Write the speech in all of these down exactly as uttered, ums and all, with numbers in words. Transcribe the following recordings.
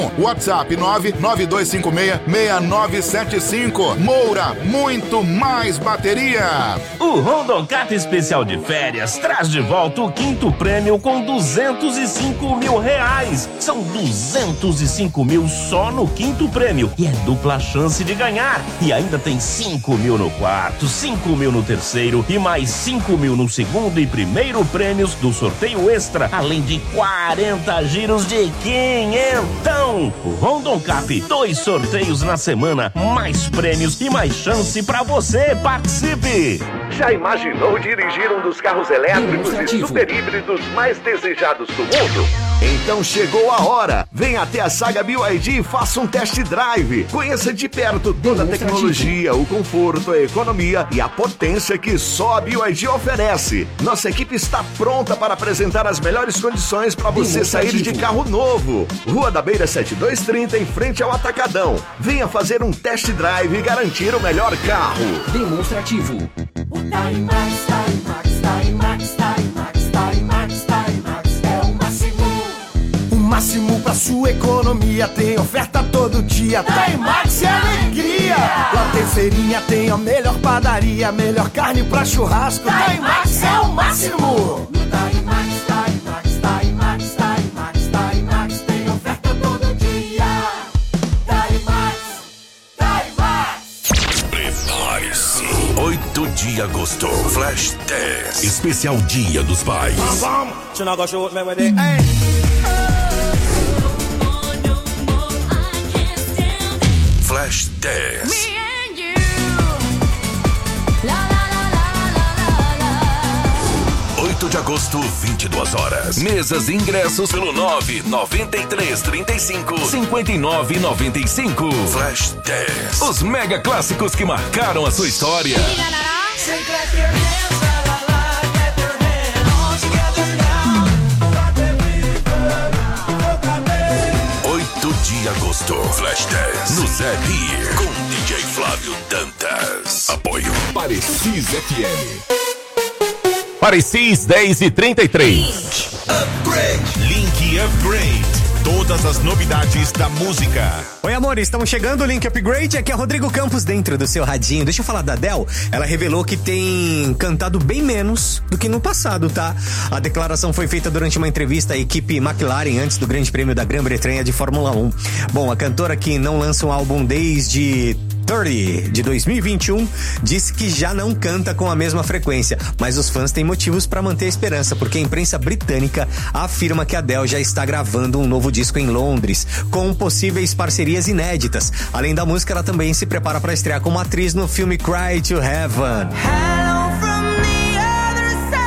WhatsApp nove nove dois cinco seis, seis nove sete cinco. Moura, muito mais bateria. O Rondoncat Especial de Férias traz de volta o quinto prêmio com duzentos e cinco mil reais. São duzentos e cinco mil só no quinto prêmio e é dupla chance de ganhar. E ainda tem cinco mil no quarto, cinco mil no terceiro e mais cinco mil no segundo e primeiro prêmios do sorteio extra, além de quarenta giros de quinhentão. O Rondoncat, dois sorteios na semana, mais prêmios e mais chance pra você. Participe! Já imaginou dirigir um dos carros elétricos e super híbridos mais desejados do mundo? Então chegou a hora! Venha até a Saga B Y D e faça um test drive. Conheça de perto toda a tecnologia, o conforto, a economia e a potência que só a B Y D oferece. Nossa equipe está pronta para apresentar as melhores condições para você sair de carro novo. Rua da Beira setenta e dois trinta, em frente ao Atacadão. Venha fazer um test drive e garantir o melhor carro. Demonstrativo. Timax, Timax, Timax, Timax, Timax, Timax é o máximo. O máximo pra sua economia, tem oferta todo dia. Timax é alegria. Lá tem feirinha, tem a melhor padaria, melhor carne pra churrasco. Timax é o máximo. No Timax, Timax, Timax, Timax, Timax tem oferta todo dia. Timax, Timax. Prepare-se. oito de agosto, Flash dez, especial Dia dos Pais. Flash dez. oito de agosto, vinte e duas horas. Mesas e ingressos pelo nove nove três três cinco, cinco nove nove cinco. Flash dez. Os mega clássicos que marcaram a sua história. oito de agosto, Flash dez, no Zé Beer, com D J Flávio Dantas. Apoio Parecis F M. Parecis dez e trinta e três. Upgrade. Link Upgrade. Todas as novidades da música. Oi, amor, estamos chegando, o Link Upgrade. Aqui é Rodrigo Campos dentro do seu radinho. Deixa eu falar da Adele. Ela revelou que tem cantado bem menos do que no passado, tá? A declaração foi feita durante uma entrevista à equipe McLaren antes do Grande Prêmio da Grã-Bretanha de Fórmula um. Bom, a cantora, que não lança um álbum desde trinta de dois mil e vinte e um, disse que já não canta com a mesma frequência, mas os fãs têm motivos para manter a esperança, porque a imprensa britânica afirma que a Adele já está gravando um novo disco em Londres, com possíveis parcerias inéditas. Além da música, ela também se prepara para estrear como atriz no filme Cry to Heaven. Hello from the other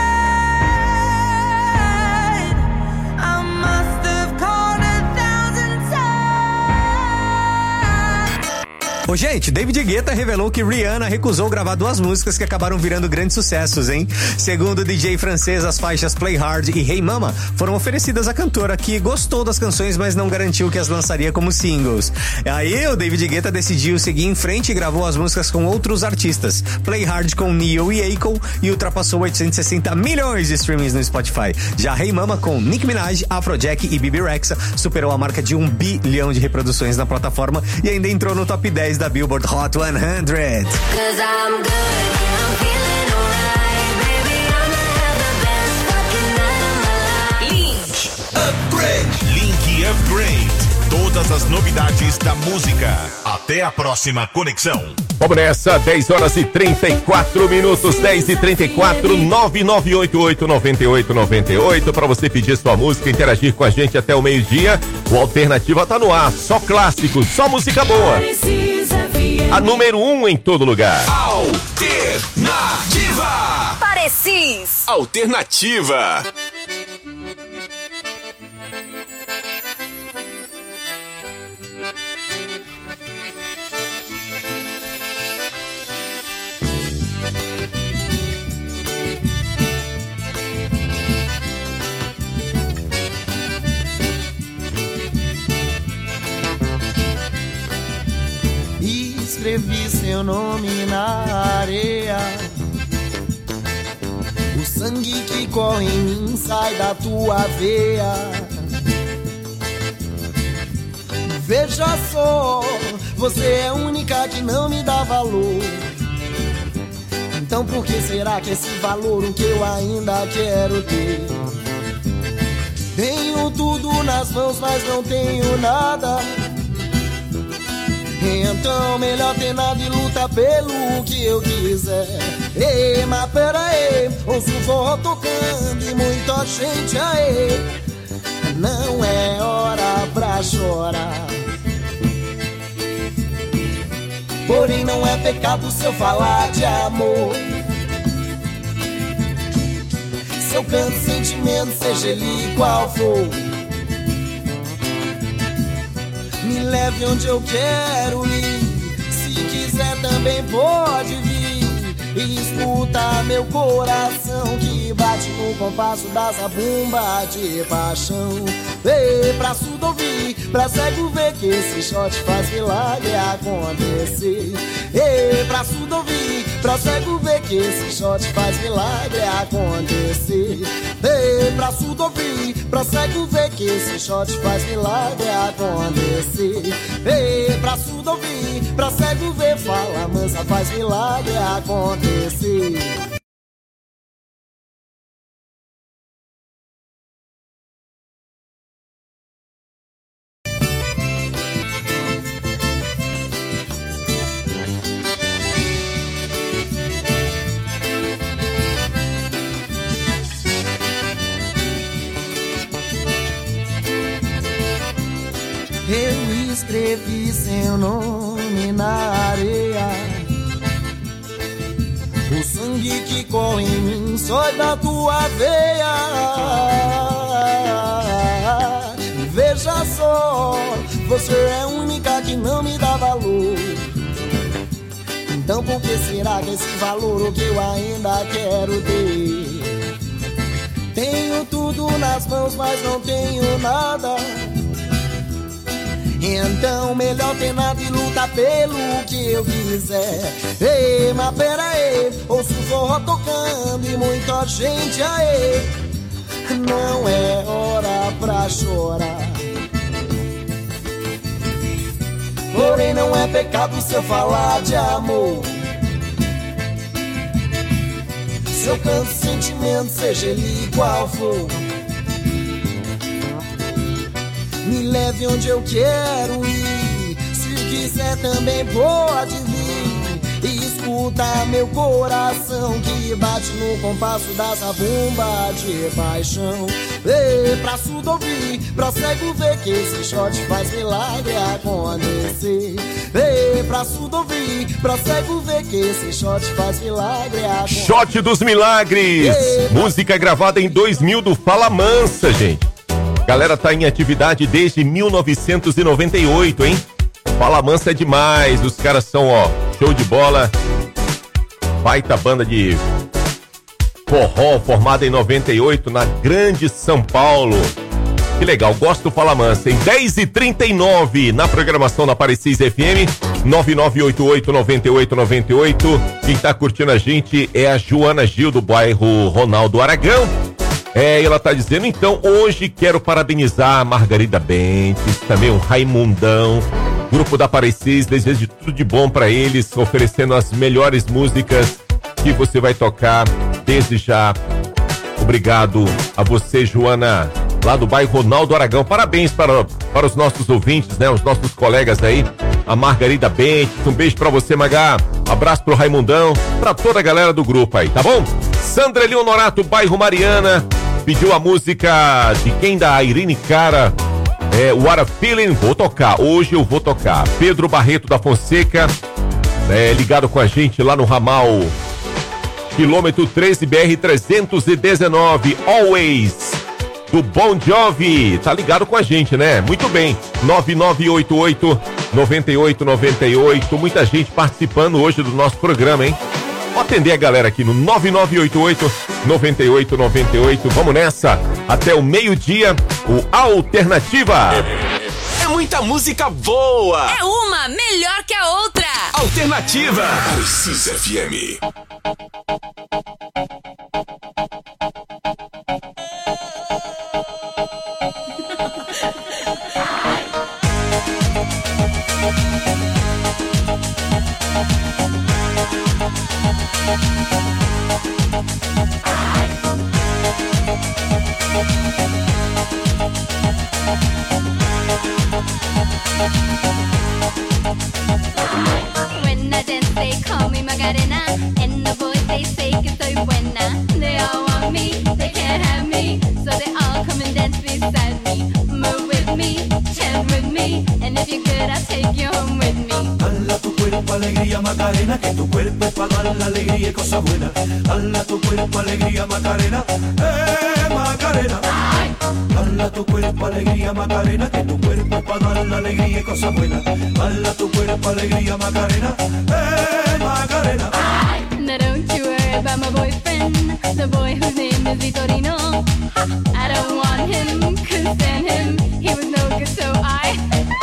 side. I must have called a thousand times. Ô, gente, David Guetta revelou que Rihanna recusou gravar duas músicas que acabaram virando grandes sucessos, hein? Segundo o D J francês, as faixas Play Hard e Hey Mama foram oferecidas à cantora, que gostou das canções, mas não garantiu que as lançaria como singles. Aí o David Guetta decidiu seguir em frente e gravou as músicas com outros artistas. Play Hard com Neo e Akon e ultrapassou oitocentos e sessenta milhões de streamings no Spotify. Já Hey Mama, com Nicki Minaj, Afrojack e Bibi Rexha, superou a marca de um bilhão de reproduções na plataforma e ainda entrou no top dez da Billboard Hot cem. Link Upgrade. Link Upgrade. Todas as novidades da música. Até a próxima conexão. Vamos nessa, dez horas e trinta e quatro minutos, dez e trinta e quatro, nove nove oito oito, nove oito nove oito, para você pedir sua música, interagir com a gente até o meio-dia. O Alternativa tá no ar, só clássicos, só música boa. A número um em todo lugar. Alternativa. Parecis. Alternativa. Escrevi seu nome na areia. O sangue que corre em mim sai da tua veia. Veja só, você é a única que não me dá valor. Então por que será que esse valor o que eu ainda quero ter? Tenho tudo nas mãos, mas não tenho nada. Então melhor ter nada e lutar pelo que eu quiser. Ei, mas pera aí, ouço o forró tocando e muita gente aí. Não é hora pra chorar. Porém não é pecado se eu falar de amor. Se eu canto sentimento, seja ele qual for. Me leve onde eu quero ir. Se quiser também pode vir. E escuta meu coração que bate no compasso da zabumba de paixão. Ei, pra surdo ouvir, pra cego ver que esse shot faz milagre acontecer. Ei, pra surdo ouvir, pra cego ver que esse shot faz milagre acontecer. Ei, pra surdo ouvir, pra cego ver que esse shot faz milagre acontecer. Ei, pra surdo ouvir, pra cego ver, fala mansa, faz milagre acontecer. Eu escrevi seu nome na areia. O sangue que corre em mim só é da tua veia. Veja só, você é a única que não me dá valor. Então por que será que esse valor o que eu ainda quero ter? Tenho tudo nas mãos, mas não tenho nada. Então melhor ter nada e lutar pelo que eu quiser. Ei, mas pera aí, ouço o forró tocando e muita gente aí. Não é hora pra chorar. Porém não é pecado se eu falar de amor. Se eu canto sentimento, seja ele qual for. Me leve onde eu quero ir. Se quiser também pode vir. E escuta meu coração que bate no compasso da zabumba de paixão. Ei, pra surdo ouvir, pra cego ver que esse shot faz milagre acontecer. Ei, pra surdo ouvir, pra cego ver que esse shot faz milagre acontecer. Shot dos Milagres. Ei, música gravada em dois mil do Fala Mansa, gente. Galera tá em atividade desde mil novecentos e noventa e oito, hein? Fala Mansa é demais, os caras são, ó, show de bola. Baita banda de forró formada em noventa e oito na Grande São Paulo. Que legal, gosto do Fala Mansa. Em dez e trinta e nove na programação da Parecis F M, nove nove oito oito nove oito nove oito. Quem tá curtindo a gente é a Joana Gil do bairro Ronaldo Aragão. É, ela tá dizendo, então, hoje quero parabenizar a Margarida Bentes, também o Raimundão, grupo da Parecis, desejo de tudo de bom pra eles, oferecendo as melhores músicas que você vai tocar desde já. Obrigado a você, Joana, lá do bairro Ronaldo Aragão. Parabéns para, para os nossos ouvintes, né, os nossos colegas aí, a Margarida Bentes, um beijo pra você, Magá, abraço pro Raimundão, pra toda a galera do grupo aí, tá bom? Sandra Leonorato, bairro Mariana, pediu a música de quem? Da Irene Cara, é, What a Feeling. Vou tocar, hoje eu vou tocar. Pedro Barreto da Fonseca, é, ligado com a gente lá no ramal quilômetro treze B R trezentos e dezenove, Always, do Bon Jovi, tá ligado com a gente, né? Muito bem, nove nove oito oito nove oito nove oito, muita gente participando hoje do nosso programa, hein? Vou atender a galera aqui no nove nove oito oito nove oito nove oito. Vamos nessa, até o meio-dia, o Alternativa. É muita música boa. É uma melhor que a outra. Alternativa. Parecis F M. When I dance, they call me Macarena, and the boys they say que soy buena. They all want me, they can't have me, so they all come and dance beside me. Move with me, chant with me, and if you're good, I'll take you home with me. Dala tu cuerpo alegría Macarena, que tu cuerpo es para dar la alegría y cosas buenas. Dala tu cuerpo alegría Macarena, eh Macarena. Dala tu cuerpo alegría Macarena, que tu cuerpo es para dar la alegría y cosas buenas. Dala tu cuerpo alegría Macarena, eh Macarena. Now don't you worry about my boyfriend, the boy whose name is Vitorino. I don't want him, couldn't stand him, he was no good, so I...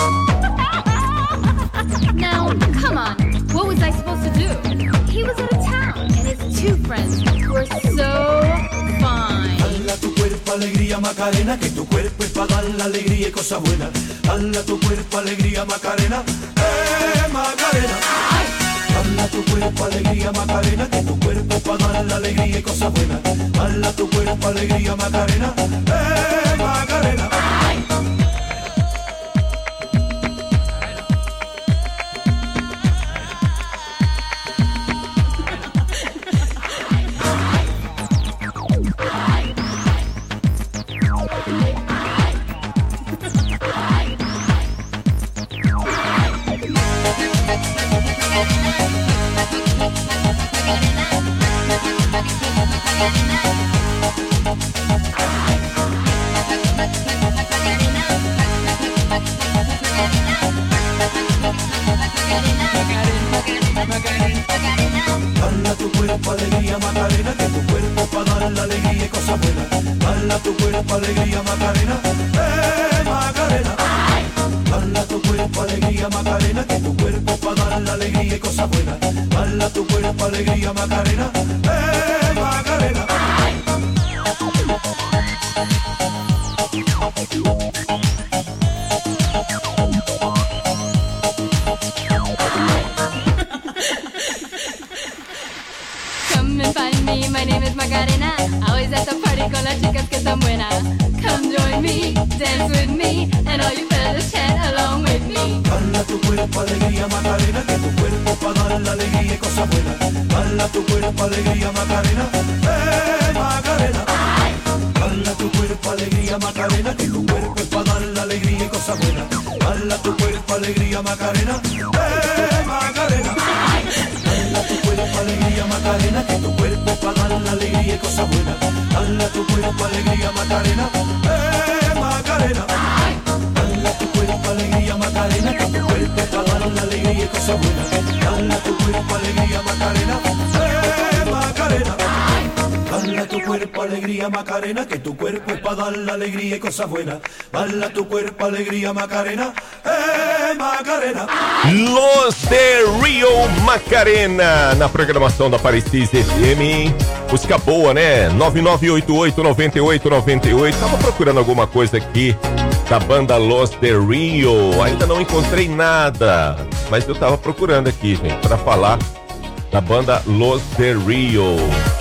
Now, come on, what was I supposed to do? He was out of town, and his two friends were so fine. Dala tu cuerpo alegría Macarena, que tu cuerpo es para dar la alegría y cosas buenas. Dala tu cuerpo alegría Macarena, eh Macarena. Dala tu cuerpo alegría Macarena, que tu cuerpo es para dar la alegría y cosas buenas. Dala tu cuerpo alegría Macarena, eh Macarena. Dala tu cuerpo alegría Macarena, que tu cuerpo para dar la alegría y cosas buenas. Dala tu cuerpo alegría Macarena, eh Macarena. Dala tu cuerpo alegría Macarena, que tu cuerpo para dar la alegría y cosas buenas. Dala tu cuerpo alegría Macarena, eh Macarena. Come and find me, my name is Macarena. Always at the party con las chicas que están buenas. Come join me, dance with me, and all you fellas chant along with me. Dala tu cuerpo alegría Macarena, que tu cuerpo para dar la alegría y cosas buenas. Dala tu cuerpo alegría Macarena, eh Macarena. Dala tu cuerpo alegría Macarena, que tu cuerpo es para dar la alegría y cosas buenas. Dala tu cuerpo alegría Macarena, eh Macarena. Dala tu cuerpo alegría Macarena, que tu cuerpo es para dar la alegría y cosas buenas. Dala tu cuerpo alegría Macarena, eh Macarena. Dala tu cuerpo alegría Macarena, que tu cuerpo es para dar la alegría y cosas buenas. Dala tu cuerpo alegría Macarena, eh Macarena. Dala tu cuerpo alegría Macarena, que tu cuerpo es para dar la alegría y cosas buenas. Dala tu cuerpo alegría Macarena, eh Macarena. Los de Rio Macarena, na programação da Parecis F M. Música boa, né? nove nove oito oito nove oito nove oito. Tava procurando alguma coisa aqui da banda Los de Rio. Ainda não encontrei nada, mas eu tava procurando aqui, gente, pra falar da banda Los de Rio.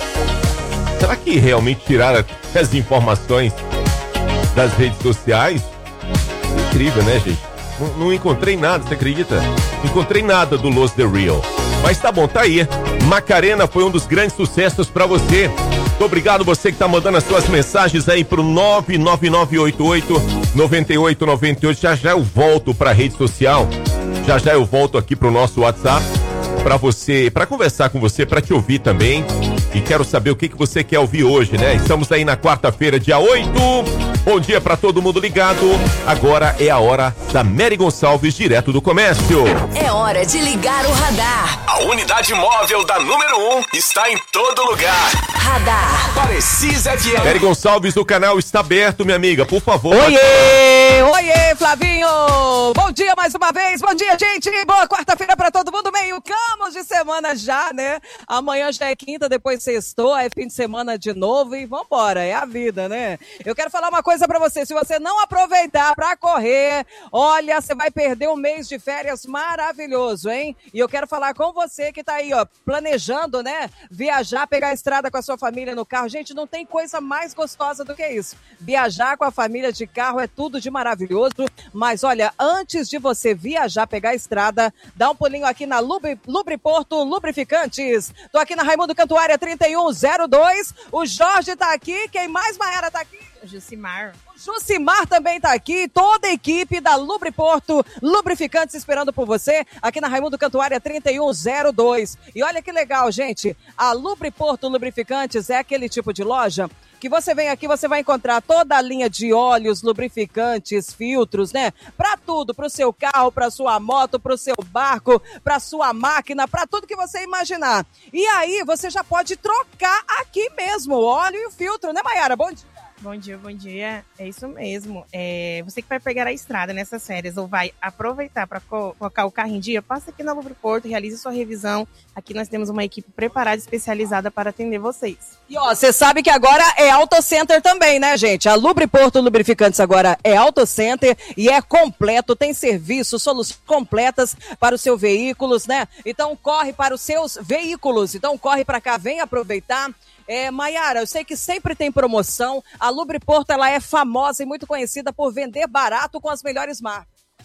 Será que realmente tiraram as informações das redes sociais? Incrível, né, gente? Não, não encontrei nada, você acredita? Não encontrei nada do Los de Rio. Mas tá bom, tá aí. Macarena foi um dos grandes sucessos pra você. Muito obrigado você que tá mandando as suas mensagens aí pro nove nove nove oito oito nove oito nove oito. Já já eu volto pra rede social. Já já eu volto aqui pro nosso WhatsApp pra você, pra conversar com você, pra te ouvir também. E quero saber o que, que você quer ouvir hoje, né? Estamos aí na quarta-feira, dia oito. Bom dia pra todo mundo ligado. Agora é a hora da Mary Gonçalves, direto do comércio. É hora de ligar o radar. A unidade móvel da número um está em todo lugar. Radar. Parecis F M. Mary Gonçalves, o canal está aberto, minha amiga. Por favor. Oiê! Oiê, Flavinho! Bom dia mais uma vez. Bom dia, gente. Boa quarta-feira pra todo mundo. Meio camos de semana já, né? Amanhã já é quinta, depois sextou, é fim de semana de novo e vambora, é a vida, né? Eu quero falar uma coisa pra você, se você não aproveitar pra correr, olha, você vai perder um mês de férias maravilhoso, hein? E eu quero falar com você que tá aí, ó, planejando, né? Viajar, pegar a estrada com a sua família no carro. Gente, não tem coisa mais gostosa do que isso. Viajar com a família de carro é tudo de maravilhoso, mas olha, antes de você você viajar, pegar a estrada, dá um pulinho aqui na Lubri, Lubriporto Lubrificantes. Tô aqui na Raimundo Cantuária trinta e um zero dois. O Jorge tá aqui. Quem mais, Mayara, tá aqui? O Jucimar. O Jucimar também tá aqui. Toda a equipe da Lubriporto Lubrificantes esperando por você aqui na Raimundo Cantuária trinta e um zero dois. E olha que legal, gente. A Lubriporto Lubrificantes é aquele tipo de loja que você vem aqui, você vai encontrar toda a linha de óleos, lubrificantes, filtros, né? Pra tudo, pro seu carro, pra sua moto, pro seu barco, pra sua máquina, pra tudo que você imaginar. E aí, você já pode trocar aqui mesmo o óleo e o filtro, né, Mayara? Bom dia. Bom dia, bom dia. É isso mesmo. É, você que vai pegar a estrada nessas férias ou vai aproveitar para co- colocar o carro em dia, passa aqui na Lubriporto, realize sua revisão. Aqui nós temos uma equipe preparada, especializada para atender vocês. E ó, você sabe que agora é Auto Center também, né, gente? A Lubriporto Lubrificantes agora é Auto Center e é completo, tem serviço, soluções completas para os seus veículos, né? Então corre para os seus veículos. Então corre para cá, vem aproveitar. É, Mayara, eu sei que sempre tem promoção. A Lubriporto, ela é famosa e muito conhecida por vender barato com as melhores marcas.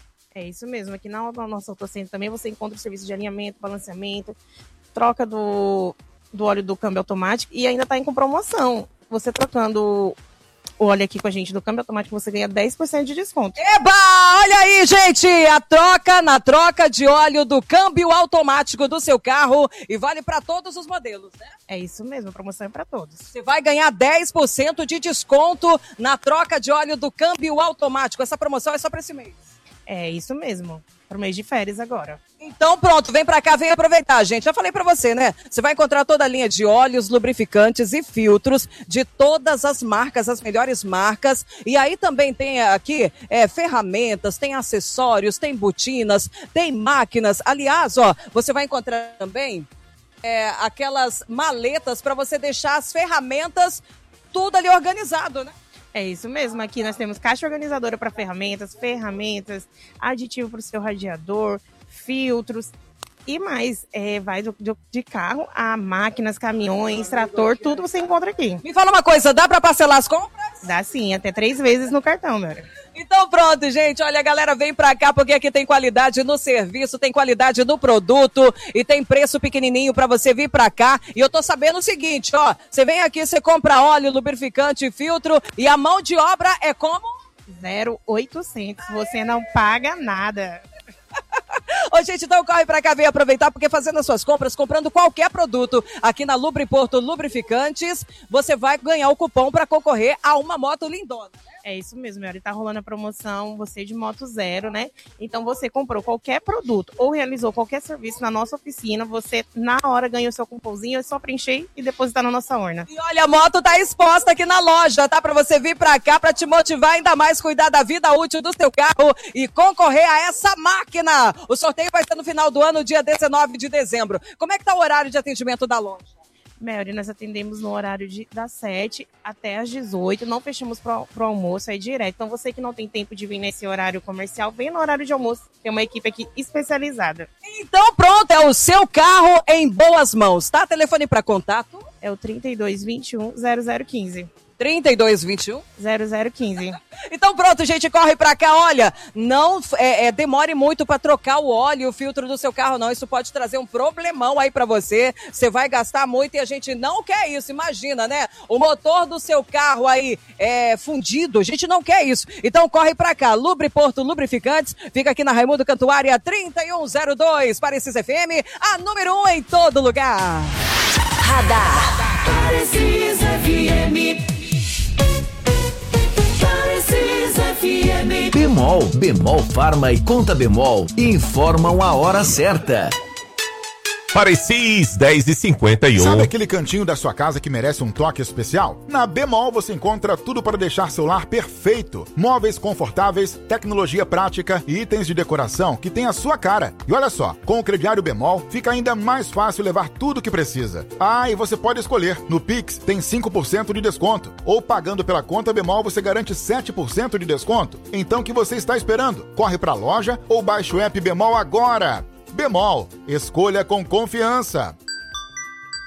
É isso mesmo. Aqui na nossa Autocentro também você encontra o serviço de alinhamento, balanceamento, troca do, do óleo do câmbio automático e ainda está com promoção. Você trocando o óleo aqui com a gente do câmbio automático, você ganha dez por cento de desconto. Eba! Olha aí, gente! A troca, na troca de óleo do câmbio automático do seu carro e vale para todos os modelos, né? É isso mesmo, a promoção é para todos. Você vai ganhar dez por cento de desconto na troca de óleo do câmbio automático. Essa promoção é só para esse mês. É isso mesmo, para o mês de férias agora. Então pronto, vem pra cá, vem aproveitar, gente. Já falei pra você, né? Você vai encontrar toda a linha de óleos, lubrificantes e filtros de todas as marcas, as melhores marcas. E aí também tem aqui é, ferramentas, tem acessórios, tem botinas, tem máquinas. Aliás, ó, você vai encontrar também é, aquelas maletas para você deixar as ferramentas tudo ali organizado, né? É isso mesmo, aqui nós temos caixa organizadora para ferramentas, ferramentas, aditivo para o seu radiador, filtros e mais. É, vai do, do, de carro a máquinas, caminhões, trator, tudo você encontra aqui. Me fala uma coisa, dá para parcelar as compras? Dá sim, até três vezes no cartão, meu. Então pronto, gente, olha, a galera vem pra cá porque aqui tem qualidade no serviço, tem qualidade no produto e tem preço pequenininho pra você vir pra cá. E eu tô sabendo o seguinte, ó, você vem aqui, você compra óleo, lubrificante, filtro e a mão de obra é como? zero oitocentos, você não paga nada. Ô, gente, então corre pra cá, vem aproveitar, porque fazendo as suas compras, comprando qualquer produto aqui na Lubriporto Lubrificantes, você vai ganhar o cupom pra concorrer a uma moto lindona. É isso mesmo, Mary. Tá rolando a promoção, você de moto zero, né? Então você comprou qualquer produto ou realizou qualquer serviço na nossa oficina, você na hora ganhou seu cupomzinho, é só preencher e depositar na nossa urna. E olha, a moto tá exposta aqui na loja, tá? Pra você vir pra cá, pra te motivar ainda mais, cuidar da vida útil do seu carro e concorrer a essa máquina. O sorteio vai ser no final do ano, dia dezenove de dezembro. Como é que tá o horário de atendimento da loja? Mary, nós atendemos no horário de, das sete até às dezoito, não fechamos pro, pro almoço, é direto. Então você que não tem tempo de vir nesse horário comercial, vem no horário de almoço, tem uma equipe aqui especializada. Então pronto, é o seu carro em boas mãos, tá? Telefone para contato? É o trinta e dois, vinte e um, zero zero quinze. trinta e dois, vinte e um? zero zero quinze. Então pronto, gente, corre pra cá, olha, não é, é, demore muito pra trocar o óleo e o filtro do seu carro, não, isso pode trazer um problemão aí pra você, você vai gastar muito e a gente não quer isso, imagina, né, o motor do seu carro aí é fundido, a gente não quer isso, então corre pra cá, Lubriporto Lubrificantes, fica aqui na Raimundo Cantuária trinta e um zero dois, Parecis F M, a número um em todo lugar. Radar. Parecis F M. Bemol, Bemol Farma e Conta Bemol informam a hora certa. Parecis dez e cinquenta e um. Sabe aquele cantinho da sua casa que merece um toque especial? Na Bemol você encontra tudo para deixar seu lar perfeito. Móveis confortáveis, tecnologia prática e itens de decoração que tem a sua cara. E olha só, com o crediário Bemol fica ainda mais fácil levar tudo que precisa. Ah, e você pode escolher. No Pix tem cinco por cento de desconto. Ou pagando pela conta Bemol você garante sete por cento de desconto. Então o que você está esperando? Corre para a loja ou baixe o app Bemol agora. Bemol, escolha com confiança.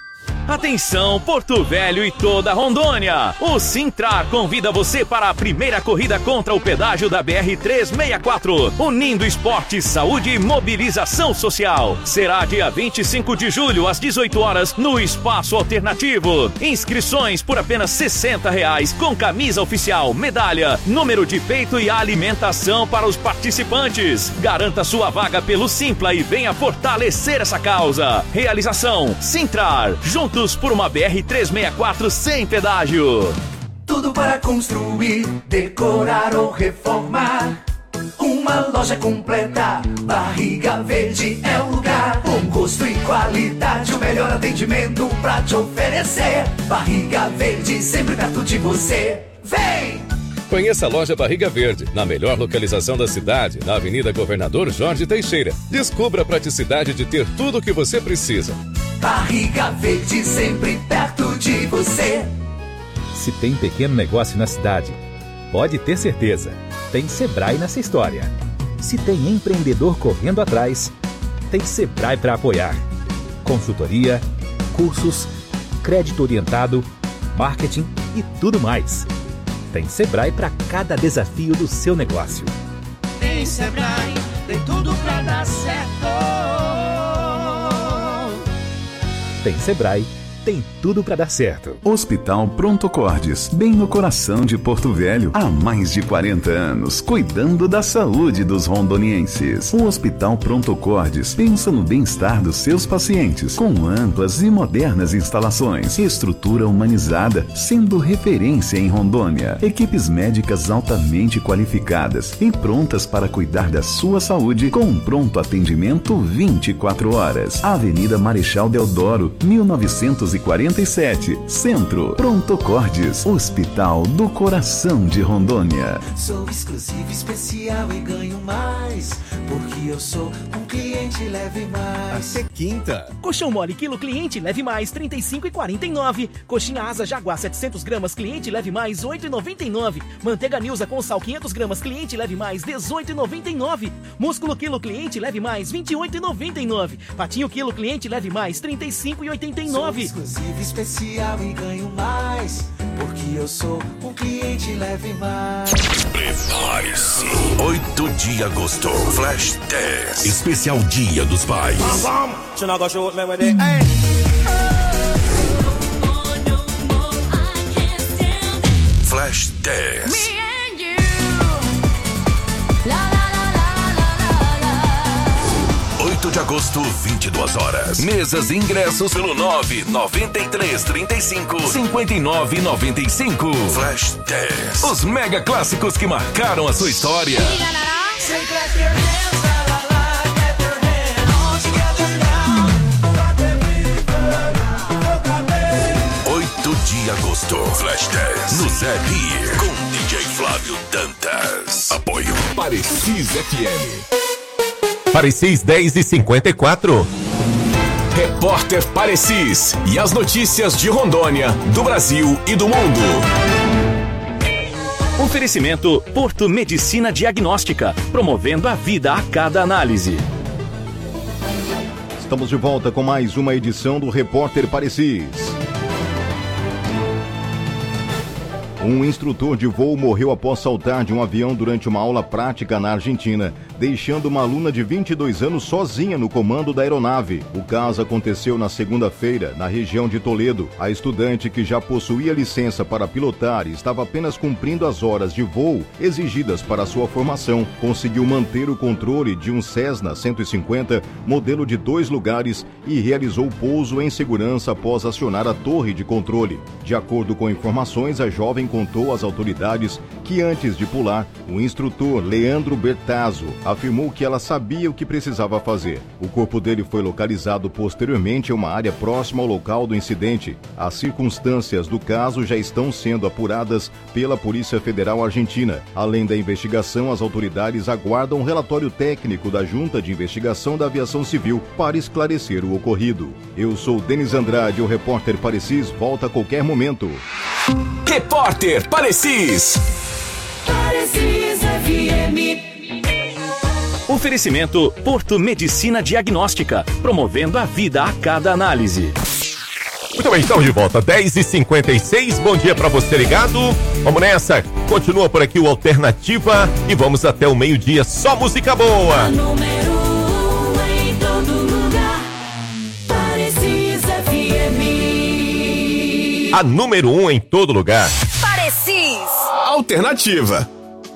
Atenção, Porto Velho e toda Rondônia! O Sintrar convida você para a primeira corrida contra o pedágio da B R trezentos e sessenta e quatro, unindo esporte, saúde e mobilização social. Será dia vinte e cinco de julho, às dezoito horas, no Espaço Alternativo. Inscrições por apenas sessenta reais, com camisa oficial, medalha, número de peito e alimentação para os participantes. Garanta sua vaga pelo Simpla e venha fortalecer essa causa. Realização Sintrar, juntos por uma B R trezentos e sessenta e quatro sem pedágio. Tudo para construir, decorar ou reformar. Uma loja completa, Barriga Verde é o lugar. Bom gosto e qualidade, o melhor atendimento pra te oferecer. Barriga Verde, sempre perto de você. Vem! Conheça a loja Barriga Verde, na melhor localização da cidade, na Avenida Governador Jorge Teixeira. Descubra a praticidade de ter tudo o que você precisa. Barriga Verde, sempre perto de você. Se tem pequeno negócio na cidade, pode ter certeza, tem Sebrae nessa história. Se tem empreendedor correndo atrás, tem Sebrae para apoiar. Consultoria, cursos, crédito orientado, marketing e tudo mais. Tem Sebrae para cada desafio do seu negócio. Tem Sebrae, tem tudo pra dar certo. Tem Sebrae, tem tudo para dar certo. Hospital Pronto Cordes, bem no coração de Porto Velho, há mais de quarenta anos, cuidando da saúde dos rondonienses. O Hospital Pronto Cordes pensa no bem-estar dos seus pacientes, com amplas e modernas instalações, estrutura humanizada, sendo referência em Rondônia, equipes médicas altamente qualificadas e prontas para cuidar da sua saúde com um pronto atendimento vinte e quatro horas. Avenida Marechal Deodoro, mil novecentos e quarenta e sete, Centro. Pronto Cordes, Hospital do Coração de Rondônia. Sou exclusivo, especial e ganho mais, porque eu sou um cliente leve mais. Até quinta. Colchão mole quilo cliente leve mais trinta e cinco e quarenta e nove. Coxinha asa Jaguar setecentos gramas cliente leve mais oito e noventa e nove. Manteiga Nilza com sal quinhentos gramas cliente leve mais dezoito e noventa e nove. Músculo quilo cliente leve mais vinte e oito e noventa e nove. Patinho quilo cliente leve mais trinta e cinco e oitenta e nove. Sou exclusivo, especial e ganho mais, porque eu sou um cliente leve mais. Prepare-se. oito de agosto, Flash dez, especial Dia dos Pais. Flash dez. oito de agosto, vinte e duas horas. Mesas e ingressos pelo nove nove três, trinta e cinco, cinquenta e nove, noventa e cinco. Flash dez. Os mega clássicos que marcaram a sua história. oito de agosto, Flash dez. No Zé Beer, com D J Flávio Dantas. Apoio Parecis F M. Parecis dez e cinquenta e quatro. Repórter Parecis e as notícias de Rondônia, do Brasil e do mundo. Oferecimento Porto Medicina Diagnóstica, promovendo a vida a cada análise. Estamos de volta com mais uma edição do Repórter Parecis. Um instrutor de voo morreu após saltar de um avião durante uma aula prática na Argentina, deixando uma aluna de vinte e dois anos sozinha no comando da aeronave. O caso aconteceu na segunda-feira, na região de Toledo. A estudante, que já possuía licença para pilotar e estava apenas cumprindo as horas de voo exigidas para sua formação, conseguiu manter o controle de um Cessna cento e cinquenta, modelo de dois lugares, e realizou o pouso em segurança após acionar a torre de controle. De acordo com informações, a jovem contou às autoridades que antes de pular, o instrutor Leandro Bertazzo afirmou que ela sabia o que precisava fazer. O corpo dele foi localizado posteriormente em uma área próxima ao local do incidente. As circunstâncias do caso já estão sendo apuradas pela Polícia Federal Argentina. Além da investigação, as autoridades aguardam um relatório técnico da Junta de Investigação da Aviação Civil para esclarecer o ocorrido. Eu sou Denis Andrade, o repórter Parecis volta a qualquer momento. Repórter Parecis. Parecis F M. Oferecimento Porto Medicina Diagnóstica, promovendo a vida a cada análise. Muito bem, estamos de volta, dez e cinquenta e seis, bom dia pra você ligado. Vamos nessa, continua por aqui o Alternativa e vamos até o meio-dia, só música boa. A número um em todo lugar, Parecis F M. A número um em todo lugar. Parecis. Alternativa.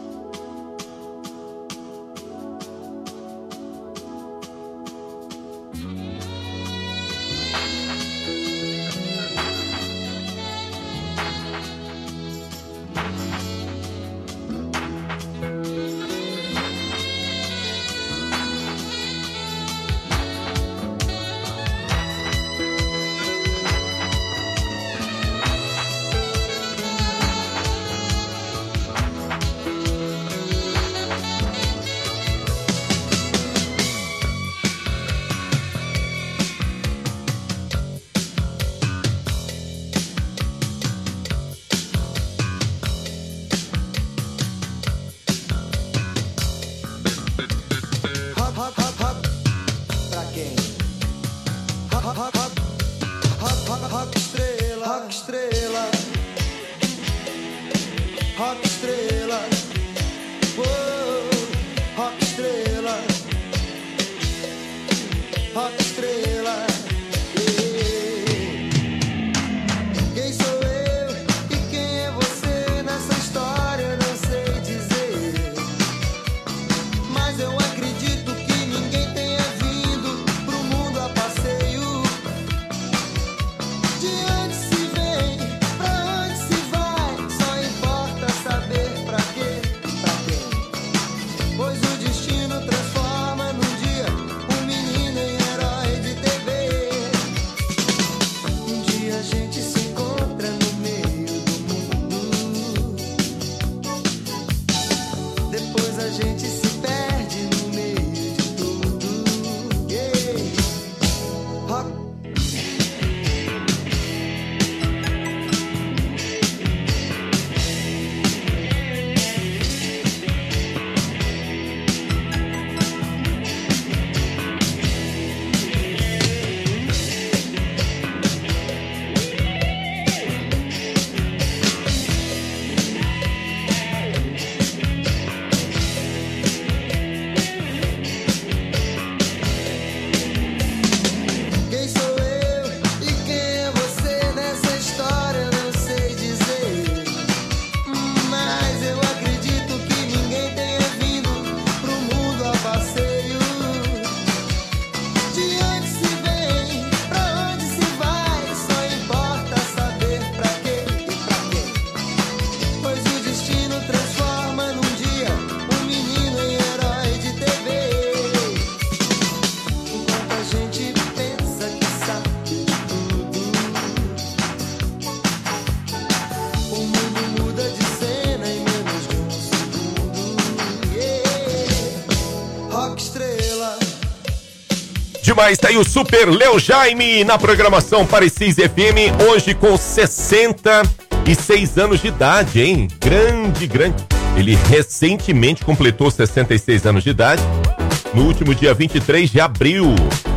Demais, tá aí o Super Léo Jaime na programação Parecis F M, hoje com sessenta e seis anos de idade, hein? Grande, grande. Ele recentemente completou sessenta e seis anos de idade, no último dia vinte e três de abril.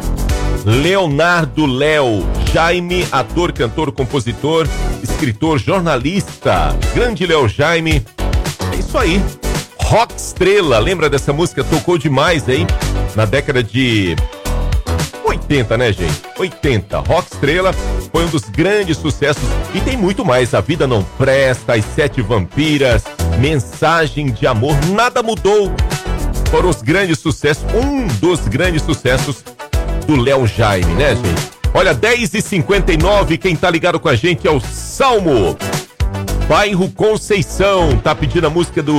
Leonardo Léo Jaime, ator, cantor, compositor, escritor, jornalista. Grande Léo Jaime. É isso aí. Rock Estrela, lembra dessa música? Tocou demais, hein? Na década de oitenta, né, gente? oitenta. Rock Estrela foi um dos grandes sucessos e tem muito mais. A Vida Não Presta, As Sete Vampiras, Mensagem de Amor, Nada Mudou. Foram os grandes sucessos, um dos grandes sucessos do Léo Jaime, né, gente? Olha, dez e cinquenta e nove, quem tá ligado com a gente é o Salmo. Bairro Conceição, tá pedindo a música do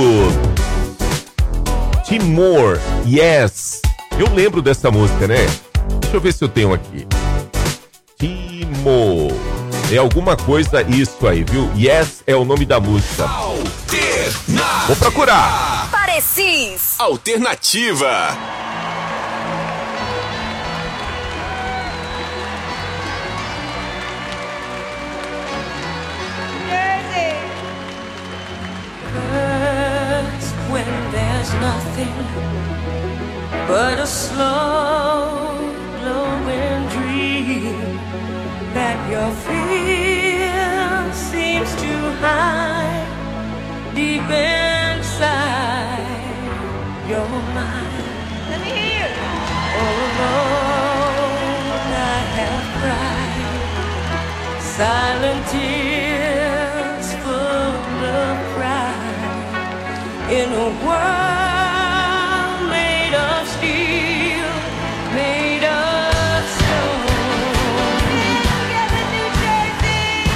Timor, Yes. Eu lembro dessa música, né? Deixa eu ver se eu tenho aqui. Timor. É alguma coisa isso aí, viu? Yes é o nome da música. Alternativa. Vou procurar. Parecis. Alternativa. When there's nothing but a slow glowing dream that you're feeling. silent tears full of pride in a world made of steel, made of stone. Together, New Jersey,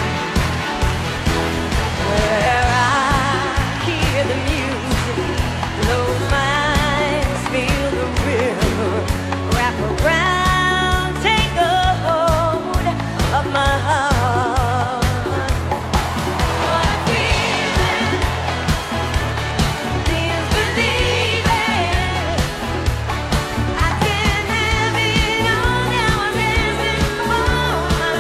where I hear the music, close my eyes, feel the river wrap around, take a hold of my heart. What a feeling, feels believing. I can have it all now, I'm dancing for my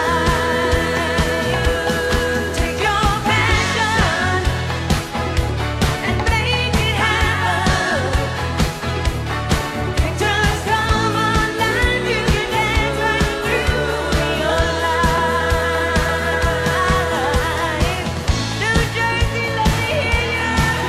life. Take your passion and make it happen. Pictures come alive, you can dance right through your life. New Jersey, let me hear you.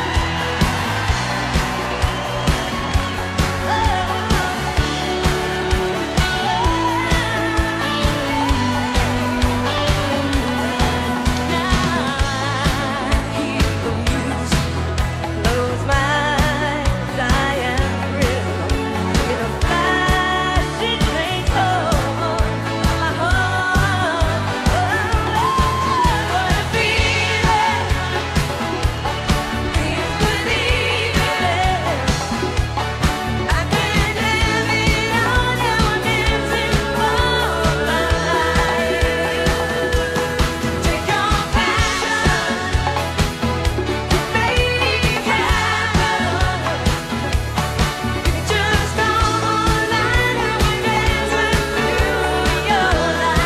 Close my eyes, I am thrilled with a flash it makes over my heart. What a feeling, feels believing. I can have it all now, I'm dancing for my life. Take your passion, make it happen. Just come alive, now we're dancing through your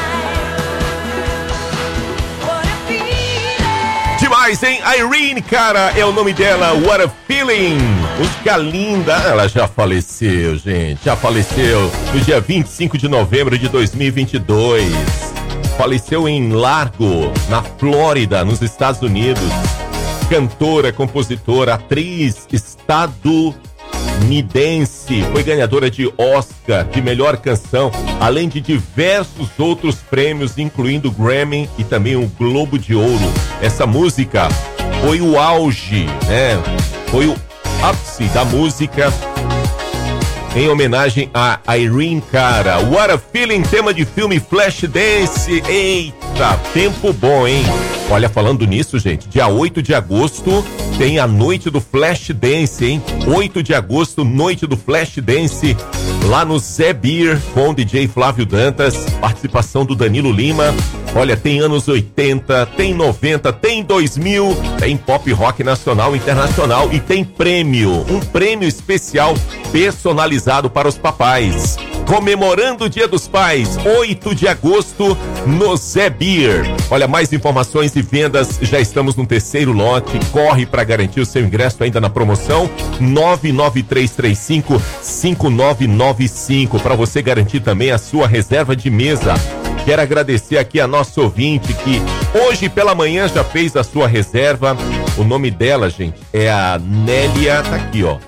life. What a feeling. Demais, hein? Irene, cara, é o nome dela. What a Feeling. Música linda. Ela já faleceu, gente. Já faleceu no dia vinte e cinco de novembro de dois mil e vinte e dois. Faleceu em Largo, na Flórida, nos Estados Unidos. Cantora, compositora, atriz estadunidense. Foi ganhadora de Oscar de melhor canção, além de diversos outros prêmios, incluindo o Grammy e também o Globo de Ouro. Essa música foi o auge, né? Foi o ápice da música em homenagem a Irene Cara. What a Feeling, tema de filme Flashdance. Eita, tempo bom, hein? Olha, falando nisso, gente, dia oito de agosto tem a noite do Flashdance, hein? oito de agosto, noite do Flashdance, lá no Zé Beer, com o D J Flávio Dantas, participação do Danilo Lima. Olha, tem anos oitenta, tem noventa, tem dois mil, tem pop rock nacional e internacional e tem prêmio, um prêmio especial personalizado para os papais. Comemorando o Dia dos Pais, oito de agosto, no Zé Beer. Olha, mais informações e vendas, já estamos no terceiro lote. Corre para garantir o seu ingresso ainda na promoção. nove nove três três cinco cinco nove nove cinco, para você garantir também a sua reserva de mesa. Quero agradecer aqui a nossa ouvinte que hoje pela manhã já fez a sua reserva. O nome dela, gente, é a Nélia, tá aqui, ó.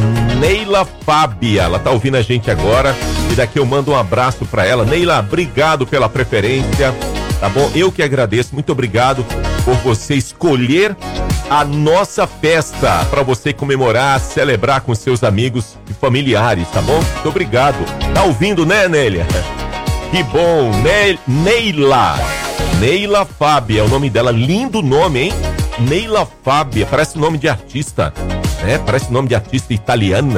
Neila Fábia, ela tá ouvindo a gente agora e daqui eu mando um abraço pra ela. Neila, obrigado pela preferência, tá bom? Eu que agradeço, muito obrigado por você escolher a nossa festa para você comemorar, celebrar com seus amigos e familiares, tá bom? Muito obrigado. Tá ouvindo, né, Nélia? Que bom, ne Neila, Neila Fábia, é o nome dela, lindo nome, hein? Neila Fábia, parece nome de artista, né? Parece nome de artista italiana.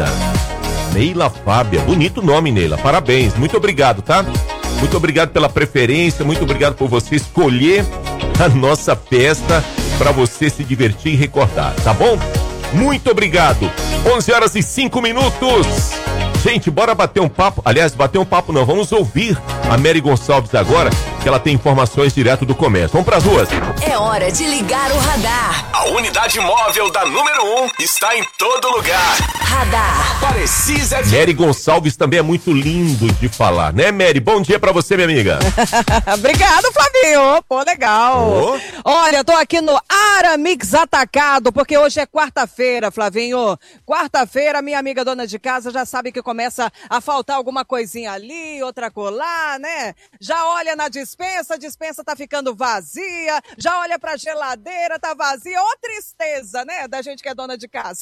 Neila Fábia, bonito nome, Neila, parabéns, muito obrigado, tá? Muito obrigado pela preferência, muito obrigado por você escolher a nossa festa para você se divertir e recordar, tá bom? Muito obrigado. onze horas e cinco minutos. Gente, bora bater um papo. Aliás, bater um papo não, vamos ouvir a Mary Gonçalves agora, que ela tem informações direto do comércio. Vamos pras ruas. É hora de ligar o radar. A unidade móvel da número um está em todo lugar. Radar. Precisa de... Mary Gonçalves também é muito lindo de falar, né, Mary? Bom dia pra você, minha amiga. Obrigado, Flavinho. Pô, legal. Oh. Olha, eu tô aqui no Aramix Atacado, porque hoje é quarta-feira, Flavinho. Quarta-feira, minha amiga dona de casa já sabe que começa começa a faltar alguma coisinha ali, outra colar, né? Já olha na dispensa, a dispensa tá ficando vazia, já olha pra geladeira, tá vazia. Ô tristeza, né? Da gente que é dona de casa.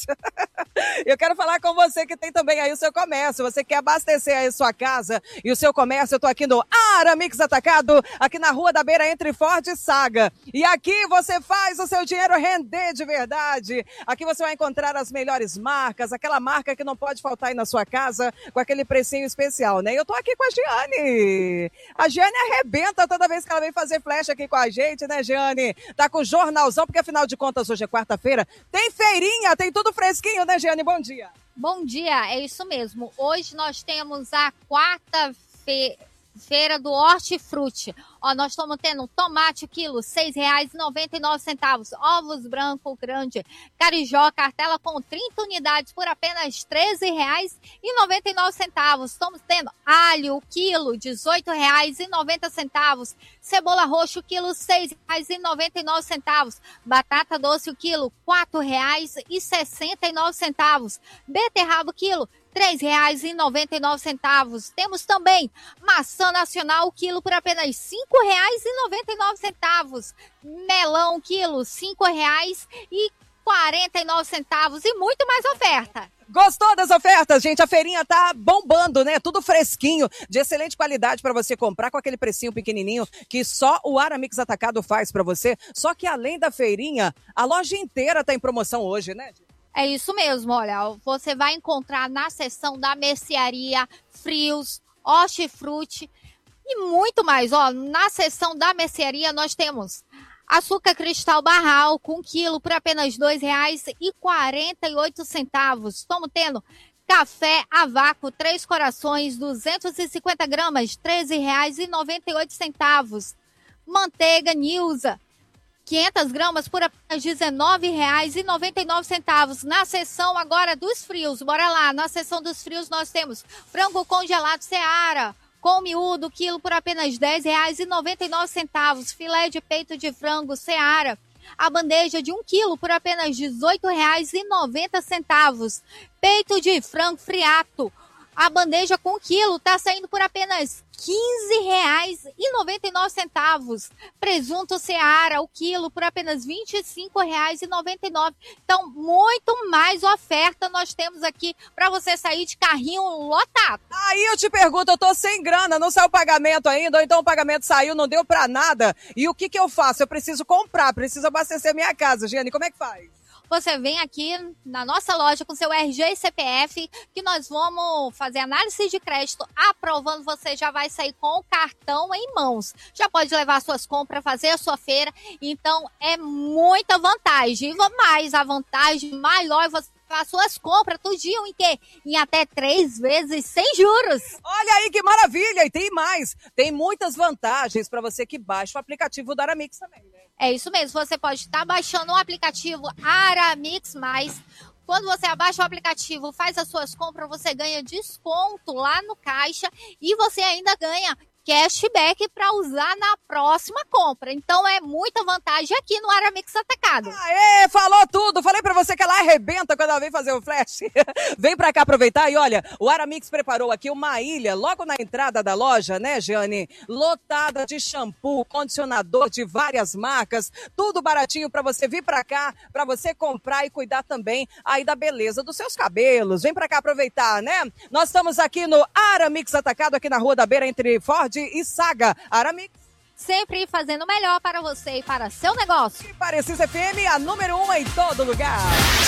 Eu quero falar com você que tem também aí o seu comércio, você quer abastecer aí a sua casa e o seu comércio. Eu tô aqui no Aramix Atacado, aqui na Rua da Beira, entre Ford e Saga. E aqui você faz o seu dinheiro render de verdade. Aqui você vai encontrar as melhores marcas, aquela marca que não pode faltar aí na sua casa, com aquele precinho especial, né? Eu tô aqui com a Giane. A Giane arrebenta toda vez que ela vem fazer flash aqui com a gente, né, Giane? Tá com o jornalzão, porque afinal de contas hoje é quarta-feira. Tem feirinha, tem tudo fresquinho, né, Giane? Bom dia. Bom dia, é isso mesmo. Hoje nós temos a quarta-feira. Feira do Hortifruti. Ó, nós estamos tendo tomate quilo, seis reais e noventa e nove centavos. Ovos branco grande, carijó, cartela com trinta unidades por apenas treze reais e noventa e nove centavos. Estamos tendo alho, quilo, dezoito reais e noventa centavos. Cebola roxa, quilo, seis reais e noventa e nove centavos. Batata doce, quilo, quatro reais e sessenta e nove centavos. Beterraba, quilo, três reais e noventa e nove centavos. Temos também maçã nacional, quilo, por apenas cinco reais e noventa e nove centavos. Melão, quilo, cinco reais e quarenta e nove centavos. E muito mais oferta. Gostou das ofertas, gente? A feirinha tá bombando, né? Tudo fresquinho, de excelente qualidade para você comprar com aquele precinho pequenininho que só o Aramix Atacado faz para você. Só que além da feirinha, a loja inteira tá em promoção hoje, né? É isso mesmo, olha, você vai encontrar na seção da mercearia, frios, hortifruti e muito mais. Ó, na seção da mercearia nós temos açúcar cristal barral com quilo por apenas dois reais e quarenta e oito centavos. Estamos tendo café a vácuo, três corações, duzentos e cinquenta gramas, treze reais e noventa e oito centavos. Manteiga Nilza, quinhentas gramas por apenas dezenove reais e noventa e nove centavos. Na seção agora dos frios, bora lá. Na seção dos frios nós temos frango congelado Seara, com miúdo, quilo por apenas dez reais e noventa e nove centavos. Filé de peito de frango Seara, a bandeja de um quilo por apenas dezoito reais e noventa centavos. Peito de frango friato, a bandeja com quilo tá saindo por apenas quinze reais e noventa e nove centavos. Presunto Seara, o quilo, por apenas vinte e cinco reais e noventa e nove centavos. Então, muito mais oferta nós temos aqui para você sair de carrinho lotado. Aí eu te pergunto, eu tô sem grana, não saiu o pagamento ainda, ou então o pagamento saiu, não deu para nada. E o que que eu faço? Eu preciso comprar, preciso abastecer minha casa. Giane, como é que faz? Você vem aqui na nossa loja com seu R G e C P F, que nós vamos fazer análise de crédito. Aprovando, você já vai sair com o cartão em mãos. Já pode levar suas compras, fazer a sua feira. Então, é muita vantagem. E mais, a vantagem maior é você faz suas compras tudinho em quê? Em até três vezes sem juros. Olha aí que maravilha! E tem mais. Tem muitas vantagens para você que baixa o aplicativo do Aramix também, né? É isso mesmo. Você pode estar baixando o aplicativo Aramix Mais. Quando você abaixa o aplicativo, faz as suas compras, você ganha desconto lá no caixa e você ainda ganha cashback para usar na próxima compra. Então é muita vantagem aqui no Aramix Atacado. Aê, falou tudo. Falei para você que ela arrebenta quando ela vem fazer o flash. Vem para cá aproveitar e olha, o Aramix preparou aqui uma ilha logo na entrada da loja, né, Giane? Lotada de shampoo, condicionador de várias marcas, tudo baratinho para você vir para cá, para você comprar e cuidar também aí da beleza dos seus cabelos. Vem para cá aproveitar, né? Nós estamos aqui no Aramix Atacado, aqui na Rua da Beira, entre Ford e Saga. Aramix, sempre fazendo o melhor para você e para seu negócio. E Parecis F M, a número um em todo lugar.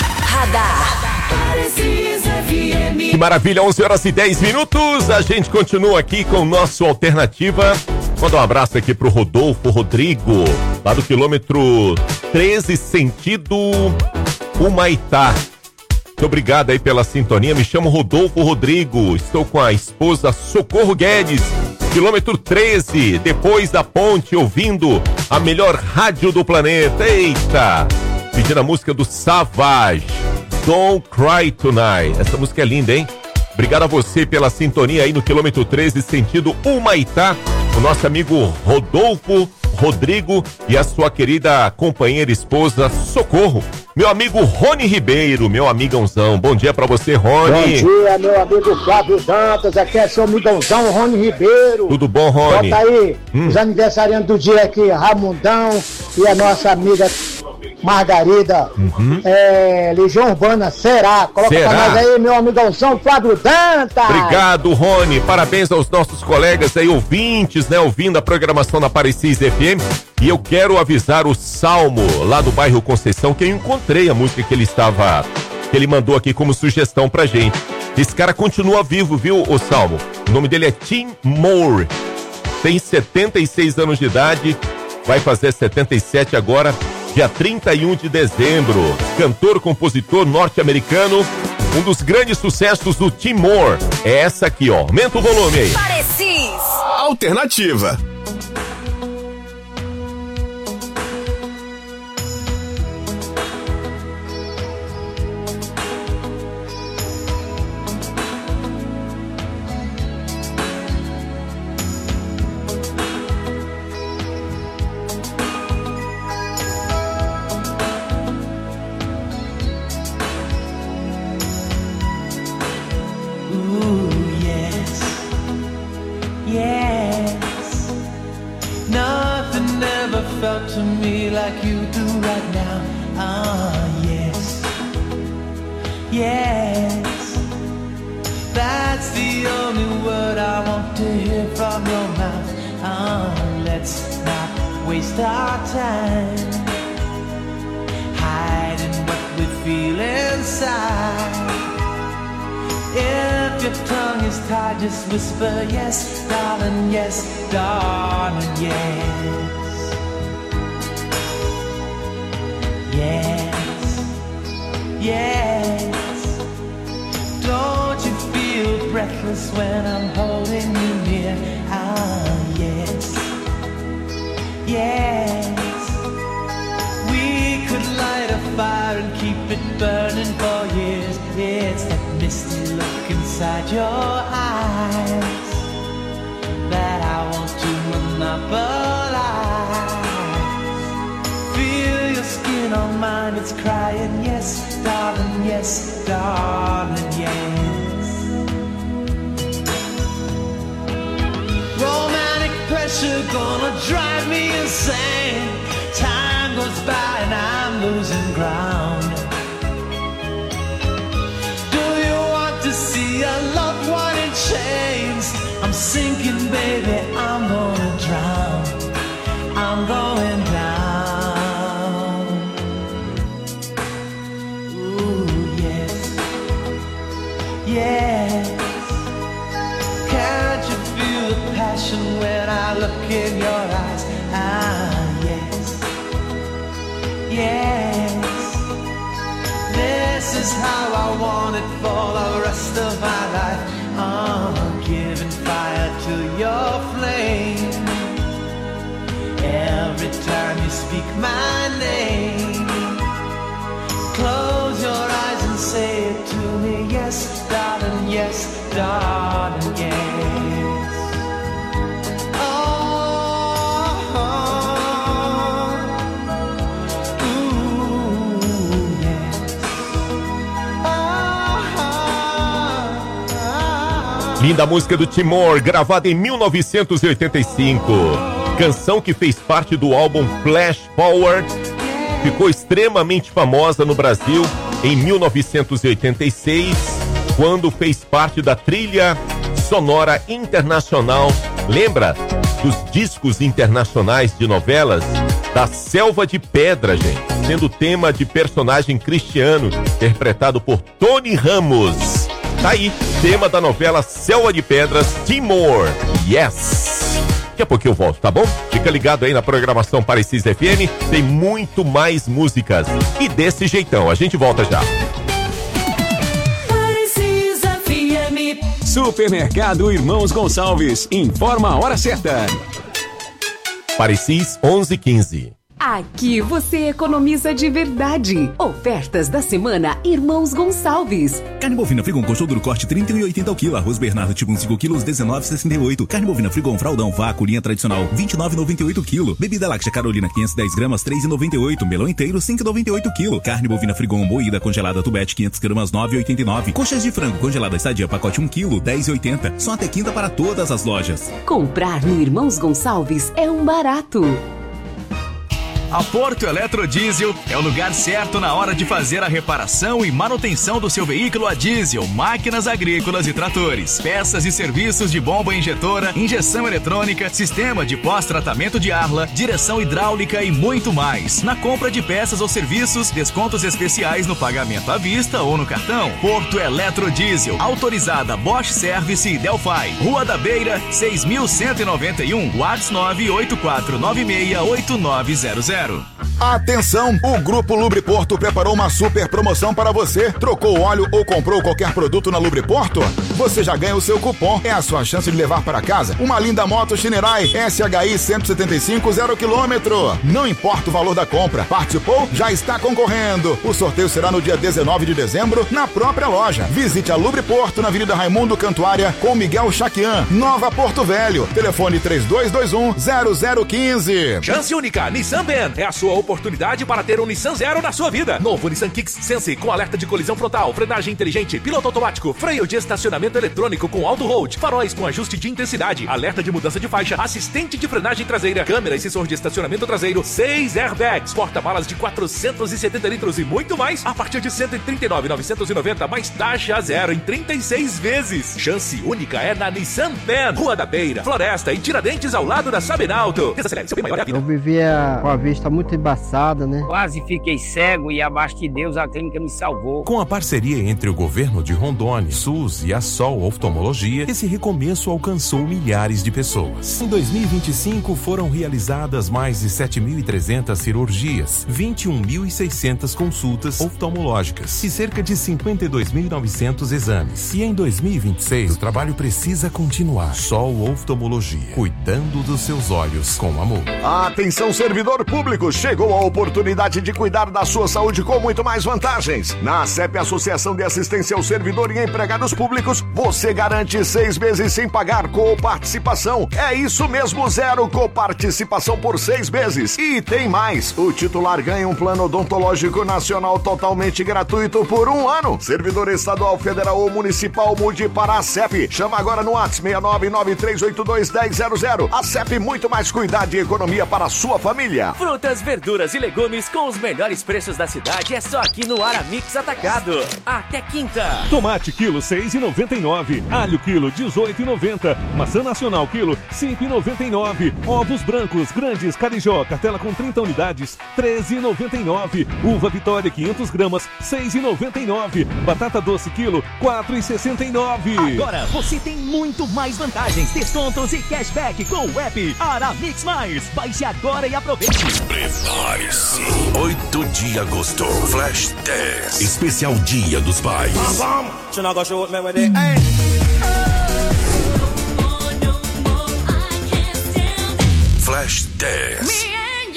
Radar. Parecis F M. Que maravilha, onze horas e dez minutos. A gente continua aqui com o nosso Alternativa. Manda um abraço aqui pro Rodolfo Rodrigo, lá do quilômetro treze, sentido Humaitá. Muito obrigado aí pela sintonia. Me chamo Rodolfo Rodrigo. Estou com a esposa Socorro Guedes, quilômetro treze, depois da ponte, ouvindo a melhor rádio do planeta. Eita! Pedindo a música do Savage, Don't Cry Tonight. Essa música é linda, hein? Obrigado a você pela sintonia aí no quilômetro treze, sentido Humaitá. O nosso amigo Rodolfo Rodrigo e a sua querida companheira esposa Socorro. Meu amigo Rony Ribeiro, meu amigãozão. Bom dia pra você, Rony. Bom dia, meu amigo Flávio Dantas. Aqui é seu amigãozão, Rony Ribeiro. Tudo bom, Rony? Bota aí, hum. os aniversariantes do dia aqui, Ramundão e a nossa amiga Margarida. Uhum. É, Legião Urbana, será? Coloca Será? pra nós aí, meu amigãozão, Flávio Dantas. Obrigado, Rony. Parabéns aos nossos colegas aí, ouvintes, né? Ouvindo a programação da Parecis F M. E eu quero avisar o Salmo, lá do bairro Conceição, que eu encontrei a música que ele estava... que ele mandou aqui como sugestão pra gente. Esse cara continua vivo, viu, o Salmo? O nome dele é Tim Moore. Tem setenta e seis anos de idade, vai fazer setenta e sete agora, dia trinta e um de dezembro. Cantor, compositor norte-americano, um dos grandes sucessos do Tim Moore. É essa aqui, ó. Aumenta o volume aí. Parecis. Alternativa. Felt to me like you do right now. Ah, yes, yes. That's the only word I want to hear from your mouth. Ah, let's not waste our time hiding what we feel inside. If your tongue is tied, just whisper yes, darling, yes, darling, yes. Yes, yes. Don't you feel breathless when I'm holding you near? Ah, yes, yes. We could light a fire and keep it burning for years. It's that misty look inside your eyes that I want to monopolize. Feel your skin on mine, it's crying, yes, darling, yes, darling, yes. Romantic pressure gonna drive me insane. Time goes by and I'm losing ground. Do you want to see a loved one in chains? I'm sinking, baby, I'm gonna drown. I'm going down. Yes, can't you feel the passion when I look in your eyes? Ah, yes, yes. This is how I want it for the rest of my life. Oh, giving fire to your flame. Every time you speak my name, close your eyes and say it to me. Yes, darling, yes, darling, yes. Oh, oh, ooh, yes. Oh, oh, oh. Linda música do Tim Moore, gravada em mil novecentos e oitenta e cinco. Canção que fez parte do álbum Flash Forward. Ficou extremamente famosa no Brasil em mil novecentos e oitenta e seis, quando fez parte da trilha sonora internacional. Lembra dos discos internacionais de novelas? Da Selva de Pedra, gente, sendo tema de personagem cristiano, interpretado por Tony Ramos. Tá aí, tema da novela Selva de Pedras, Tim Moore, yes! Daqui a pouco eu volto, tá bom? Fica ligado aí na programação Parecis F M, tem muito mais músicas. E desse jeitão, a gente volta já. Parecis F M. Supermercado Irmãos Gonçalves, informa a hora certa. Parecis onze e quinze. Aqui você economiza de verdade. Ofertas da semana Irmãos Gonçalves. Carne bovina Frigon coxão duro corte trinta e um e oitenta o quilo. Arroz Bernardo tipo cinco quilos dezenove e sessenta e oito. Carne bovina Frigon fraldão vácuo linha tradicional vinte e nove e noventa e oito o quilo. Bebida láctea Carolina quinhentos e dez gramas três e noventa e oito. Melão inteiro cinco e noventa e oito o quilo. Carne bovina Frigon moída congelada Tubete quinhentas gramas nove e oitenta e nove. Coxas de frango congelada Sadia pacote um quilo dez e oitenta. Só até quinta para todas as lojas. Comprar no Irmãos Gonçalves é um barato. A Porto Eletrodiesel é o lugar certo na hora de fazer a reparação e manutenção do seu veículo a diesel, máquinas agrícolas e tratores. Peças e serviços de bomba injetora, injeção eletrônica, sistema de pós-tratamento de arla, direção hidráulica e muito mais. Na compra de peças ou serviços, descontos especiais no pagamento à vista ou no cartão. Porto Eletrodiesel, autorizada Bosch Service e Delphi. Rua da Beira, seis mil cento e noventa e um, WhatsApp nove oito quatro nove seis oito nove zero zero. Atenção! O Grupo Lubriporto preparou uma super promoção para você. Trocou óleo ou comprou qualquer produto na Lubriporto? Você já ganha o seu cupom. É a sua chance de levar para casa uma linda moto Shinerai S H I cento e setenta e cinco zero quilômetro. Não importa o valor da compra. Participou? Já está concorrendo. O sorteio será no dia dezenove de dezembro na própria loja. Visite a Lubriporto na Avenida Raimundo Cantuária com Miguel Chaquian, Nova Porto Velho. Telefone três dois dois um zero zero um cinco. Chance única, Nissan Ben. É a sua oportunidade para ter um Nissan Zero na sua vida. Novo Nissan Kicks Sense com alerta de colisão frontal, frenagem inteligente, piloto automático, freio de estacionamento eletrônico com auto hold, faróis com ajuste de intensidade, alerta de mudança de faixa, assistente de frenagem traseira, câmera e sensor de estacionamento traseiro, seis airbags, porta-malas de quatrocentos e setenta litros e muito mais a partir de cento e trinta e nove mil novecentos e noventa mais taxa zero em trinta e seis vezes. Chance única é na Nissan Ben, Rua da Beira, Floresta e Tiradentes ao lado da Sabenalto. Desacelere, seu bem maior é a vida. Eu vivia com a vista muito embaçada, né? Quase fiquei cego e abaixo de Deus a clínica me salvou. Com a parceria entre o governo de Rondônia, SUS e a Sol Oftalmologia, esse recomeço alcançou milhares de pessoas. Em dois mil e vinte e cinco foram realizadas mais de sete mil e trezentas cirurgias, vinte e um mil e seiscentas consultas oftalmológicas e cerca de cinquenta e dois mil e novecentos exames. E em dois mil e vinte e seis o trabalho precisa continuar. Sol Oftalmologia, cuidando dos seus olhos com amor. Atenção, servidor público, chegou a oportunidade de cuidar da sua saúde com muito mais vantagens. Na ACEP, Associação de Assistência ao Servidor e Empregados Públicos, você garante seis meses sem pagar coparticipação. É isso mesmo, zero coparticipação por seis meses. E tem mais, o titular ganha um plano odontológico nacional totalmente gratuito por um ano. Servidor estadual, federal ou municipal, mude para a ACEP. Chama agora no WhatsApp seis nove nove três oito dois um zero zero zero. ACEP, muito mais cuidado e economia para a sua família. Frutas, verduras e legumes com os melhores preços da cidade é só aqui no Aramix Atacado. Até quinta. Tomate quilo seis e noventa e nove, alho quilo dezoito e noventa, maçã nacional quilo cinco e noventa e nove, ovos brancos grandes Carijó, cartela com trinta unidades treze e noventa e nove, uva Vitória quinhentas gramas seis e noventa e nove, batata doce quilo quatro e sessenta e nove. Agora você tem muito mais vantagens, descontos e cashback com o app Aramix Mais. Baixe agora e aproveite. Prepare-se. oito de agosto, Flash dez, especial Dia dos Pais. Flash dez.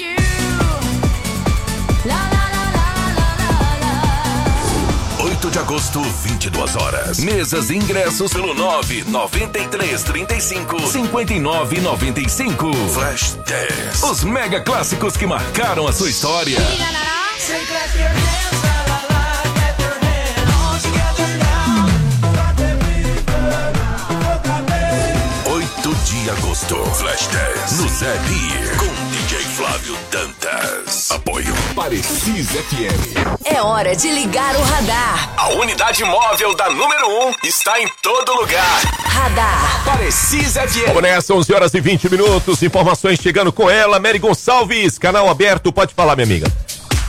oito de agosto, vinte e duas horas. Mesas e ingressos pelo nove nove três três cinco cinco nove nove cinco. Flash dez. Os mega clássicos que marcaram a sua história. oito de agosto, Flash dez. No Zé Beer, com D J Flávio Dantas. Apoio Parecis F M. É hora de ligar o radar. A unidade móvel da número um está em todo lugar. Radar Parecis F M. Vamos nessa, onze horas e vinte minutos. Informações chegando com ela, Mary Gonçalves. Canal aberto, pode falar, minha amiga.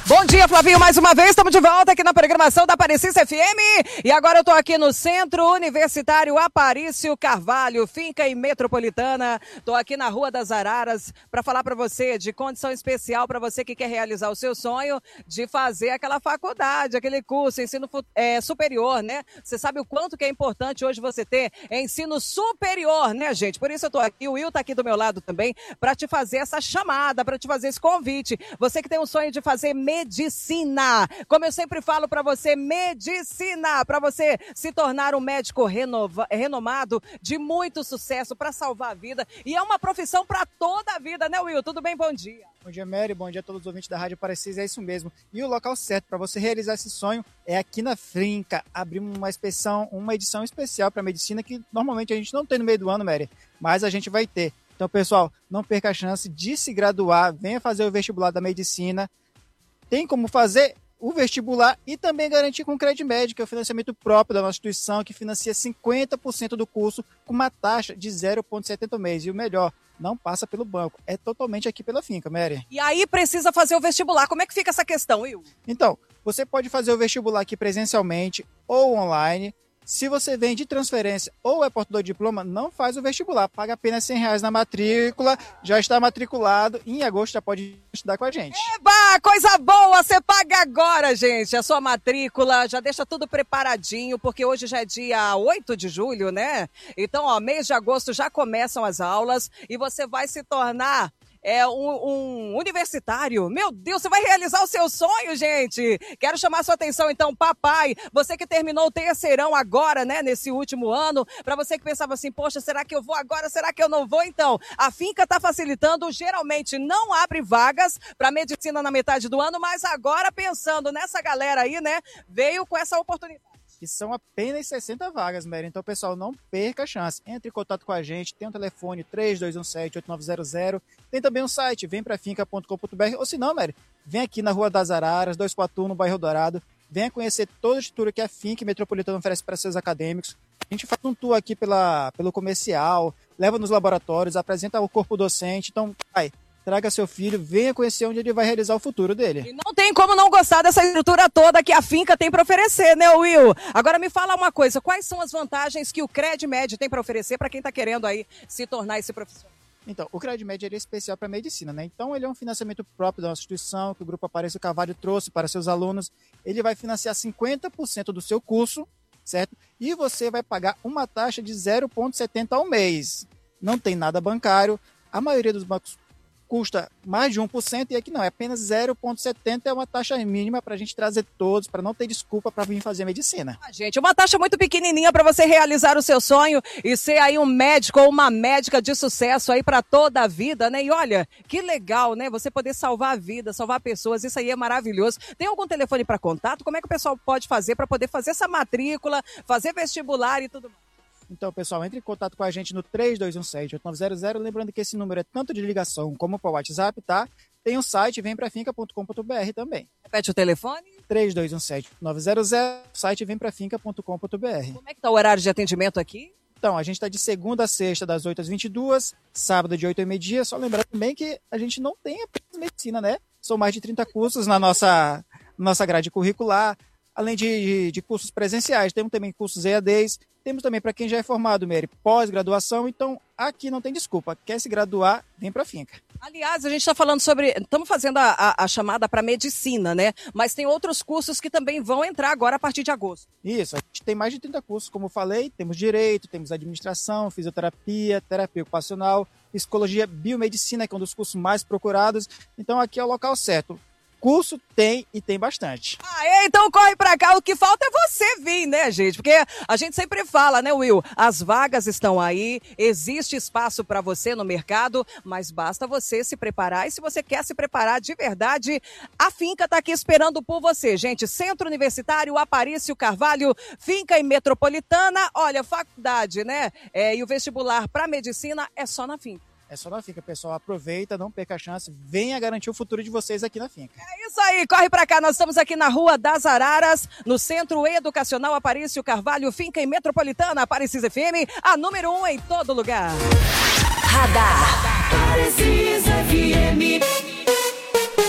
Bom dia, Flavinho, mais uma vez, estamos de volta aqui na programação da Aparecida F M e agora eu estou aqui no Centro Universitário Aparício Carvalho, Finca e Metropolitana. Estou aqui na Rua das Araras para falar para você de condição especial para você que quer realizar o seu sonho de fazer aquela faculdade, aquele curso, ensino é, superior, né? Você sabe o quanto que é importante hoje você ter ensino superior, né, gente? Por isso eu estou aqui, o Will está aqui do meu lado também, para te fazer essa chamada, para te fazer esse convite. Você que tem um sonho de fazer medicina, como eu sempre falo para você, medicina, para você se tornar um médico renova, renomado, de muito sucesso, para salvar a vida, e é uma profissão para toda a vida, né, Will? Tudo bem? Bom dia. Bom dia, Mary, bom dia a todos os ouvintes da Rádio Aparecida, é isso mesmo. E o local certo para você realizar esse sonho é aqui na Finca. Abrimos uma inspeção, uma edição especial para medicina que normalmente a gente não tem no meio do ano, Mary, mas a gente vai ter. Então, pessoal, não perca a chance de se graduar, venha fazer o vestibular da medicina. Tem como fazer o vestibular e também garantir com o Credmed, que é o financiamento próprio da nossa instituição, que financia cinquenta por cento do curso com uma taxa de zero vírgula setenta ao mês. E o melhor, não passa pelo banco, é totalmente aqui pela Finca, Mary. E aí precisa fazer o vestibular, como é que fica essa questão, Will? Então, você pode fazer o vestibular aqui presencialmente ou online. Se você vem de transferência ou é portador de diploma, não faz o vestibular. Paga apenas cem reais na matrícula, já está matriculado e em agosto já pode estudar com a gente. Eba, coisa boa! Você paga agora, gente, a sua matrícula, já deixa tudo preparadinho, porque hoje já é dia oito de julho, né? Então, ó, mês de agosto já começam as aulas e você vai se tornar... É um, um universitário. Meu Deus, você vai realizar o seu sonho, gente. Quero chamar sua atenção, então, papai. Você que terminou o terceirão agora, né, nesse último ano. Para você que pensava assim, poxa, será que eu vou agora? Será que eu não vou? Então, a Finca está facilitando. Geralmente não abre vagas para medicina na metade do ano, mas agora pensando nessa galera aí, né, veio com essa oportunidade. Que são apenas sessenta vagas, Mary. Então, pessoal, não perca a chance. Entre em contato com a gente. Tem o um telefone três dois um sete, oito nove zero zero. Tem também um site, vem pra finca ponto com ponto b r. Ou se não, Mary, vem aqui na Rua das Araras, dois quatro um, no bairro Dourado. Venha conhecer toda a estrutura que a Finca Metropolitana oferece para seus acadêmicos. A gente faz um tour aqui pela, pelo comercial, leva nos laboratórios, apresenta o corpo docente. Então, vai. Traga seu filho, venha conhecer onde ele vai realizar o futuro dele. E não tem como não gostar dessa estrutura toda que a Finca tem para oferecer, né, Will? Agora me fala uma coisa, quais são as vantagens que o Credmed tem para oferecer para quem está querendo aí se tornar esse profissional? Então, o Credmed é especial para medicina, né? Então, ele é um financiamento próprio da nossa instituição, que o Grupo Aparício Carvalho trouxe para seus alunos. Ele vai financiar cinquenta por cento do seu curso, certo? E você vai pagar uma taxa de zero vírgula setenta ao mês. Não tem nada bancário. A maioria dos bancos custa mais de um por cento e aqui não, é apenas zero vírgula setenta, é uma taxa mínima para a gente trazer todos, para não ter desculpa para vir fazer medicina. Ah, gente, uma taxa muito pequenininha para você realizar o seu sonho e ser aí um médico ou uma médica de sucesso aí para toda a vida, né? E olha, que legal, né? Você poder salvar a vida, salvar pessoas, isso aí é maravilhoso. Tem algum telefone para contato? Como é que o pessoal pode fazer para poder fazer essa matrícula, fazer vestibular e tudo mais? Então, pessoal, entre em contato com a gente no três dois um sete, oito nove zero zero. Lembrando que esse número é tanto de ligação como para o WhatsApp, tá? Tem um site, vem pra finca ponto com ponto b r também. Repete o telefone. três dois um sete, oito nove zero zero. Site vem pra finca ponto com ponto b r. Como é que tá o horário de atendimento aqui? Então, a gente está de segunda a sexta, das oito às vinte e duas, sábado de oito ao meio-dia. Só lembrando também que a gente não tem apenas medicina, né? São mais de trinta cursos na nossa, nossa grade curricular. Além de, de, de cursos presenciais, temos também cursos E A Ds, temos também para quem já é formado, Mary, pós-graduação, então aqui não tem desculpa, quer se graduar, vem para a Finca. Aliás, a gente está falando sobre, estamos fazendo a, a, a chamada para medicina, né? Mas tem outros cursos que também vão entrar agora a partir de agosto. Isso, a gente tem mais de trinta cursos, como eu falei, temos direito, temos administração, fisioterapia, terapia ocupacional, psicologia, biomedicina, que é um dos cursos mais procurados, então aqui é o local certo. Curso tem e tem bastante. Ah, então corre pra cá, o que falta é você vir, né, gente? Porque a gente sempre fala, né, Will? As vagas estão aí, existe espaço para você no mercado, mas basta você se preparar. E se você quer se preparar de verdade, a Finca tá aqui esperando por você, gente. Centro Universitário Aparício Carvalho, Finca e Metropolitana. Olha, faculdade, né? É, e o vestibular para medicina é só na Finca. É só na Finca, pessoal. Aproveita, não perca a chance. Venha garantir o futuro de vocês aqui na Finca. É isso aí, corre pra cá. Nós estamos aqui na Rua das Araras, no Centro Educacional Aparício Carvalho, Finca e Metropolitana, Aparecida F M, a número um em todo lugar. Radar. Aparecida F M.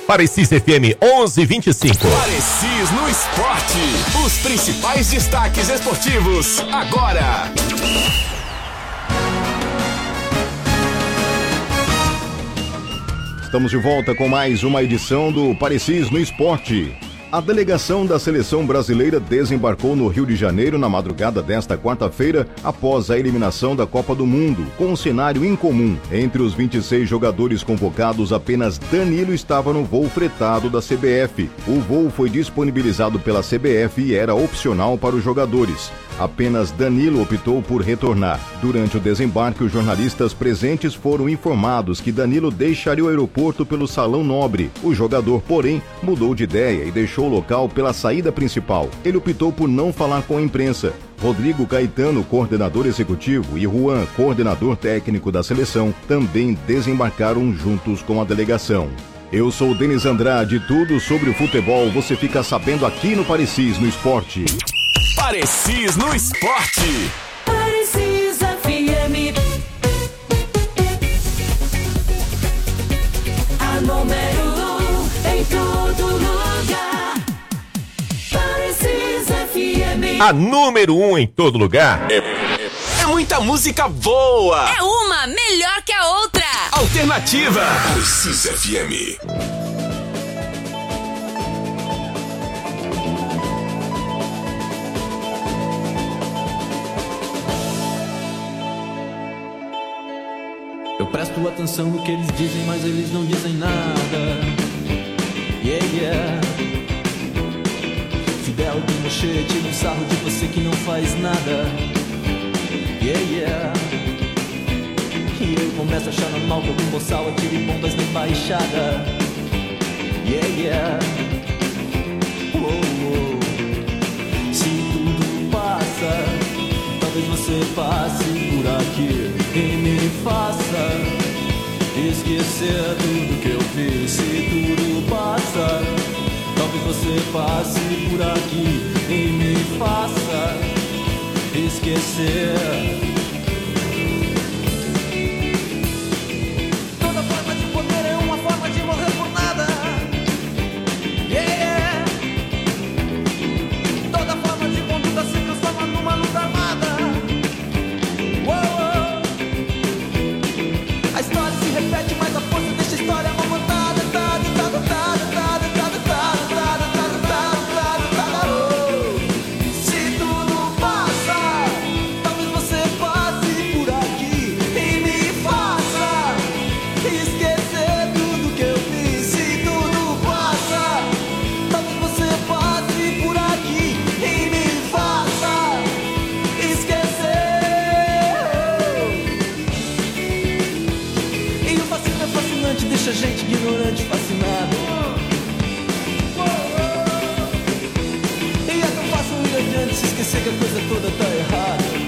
Parecis F M onze vinte e cinco. Parecis no esporte. Os principais destaques esportivos agora. Estamos de volta com mais uma edição do Parecis no Esporte. A delegação da seleção brasileira desembarcou no Rio de Janeiro na madrugada desta quarta-feira, após a eliminação da Copa do Mundo, com um cenário incomum. Entre os vinte e seis jogadores convocados, apenas Danilo estava no voo fretado da C B F. O voo foi disponibilizado pela C B F e era opcional para os jogadores. Apenas Danilo optou por retornar. Durante o desembarque, os jornalistas presentes foram informados que Danilo deixaria o aeroporto pelo Salão Nobre. O jogador, porém, mudou de ideia e deixou o local pela saída principal. Ele optou por não falar com a imprensa. Rodrigo Caetano, coordenador executivo, e Juan, coordenador técnico da seleção, também desembarcaram juntos com a delegação. Eu sou o Denis Andrade, tudo sobre o futebol você fica sabendo aqui no Parecis no Esporte. Parecis no Esporte. Parecis F M. A número um em todo lugar. Parecis F M. A número um em todo lugar. É, é, é muita música boa. É uma melhor que a outra. Alternativa. Parecis F M. Eu presto atenção no que eles dizem, mas eles não dizem nada. Yeah, yeah. Fidel Pinochet tira um sarro de você que não faz nada. Yeah, yeah. E eu começo a achar normal que algum boçal atire bombas na embaixada. Yeah, yeah. Oh, oh. Se tudo passa, talvez você passe por aqui e me faça esquecer tudo que eu fiz. Se tudo passa, talvez você passe por aqui e me faça esquecer. Toda forma de poder é uma forma de morrer por nada. Yeah. Toda forma de conduta se transforma numa luta armada. Uou. A história se repete, mas a força deixa a história amamantada. Se tudo passa, talvez você passe por aqui e me faça esquecer tudo que eu fiz. Se tudo passa, talvez você passe por aqui e me faça esquecer. E o fascínio é fascinante, deixa a gente ignorante fascinado. E é tão fácil ir adiante, se esquecer que a coisa toda tá errada.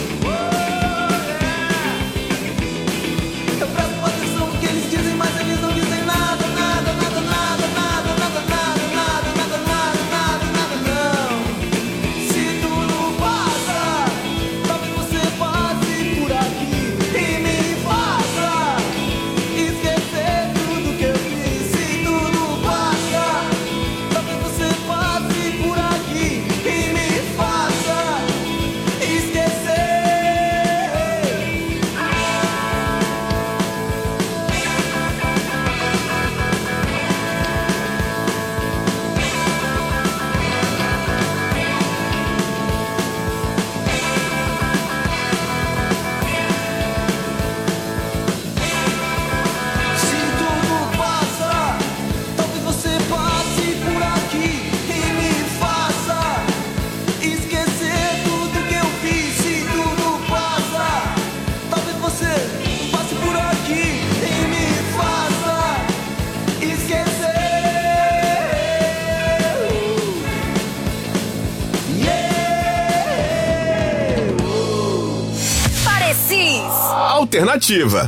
Eu presto atenção no que eles dizem, mas eles não dizem nada, nada, nada, nada, nada, nada, nada, nada, nada, nada, nada, nada, não. Se tudo passa, talvez você passe por aqui e me faça esquecer tudo que eu fiz. Se tudo passa, talvez você passe por aqui e me faça esquecer. Se tudo passa, talvez você passe por aqui e me faça esquecer tudo que eu fiz. Se tudo passa, talvez você passe por aqui e me faça esquecer. Parecis. Alternativa.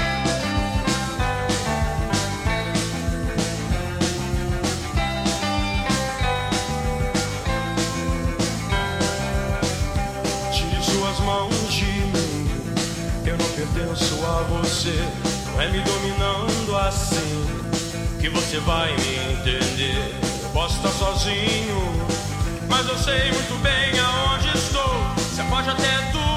Tire suas mãos de mim, eu não pertenço a você. Não é me dominando assim que você vai me entender. Posso estar sozinho, mas eu sei muito bem aonde estou. Você pode até tudo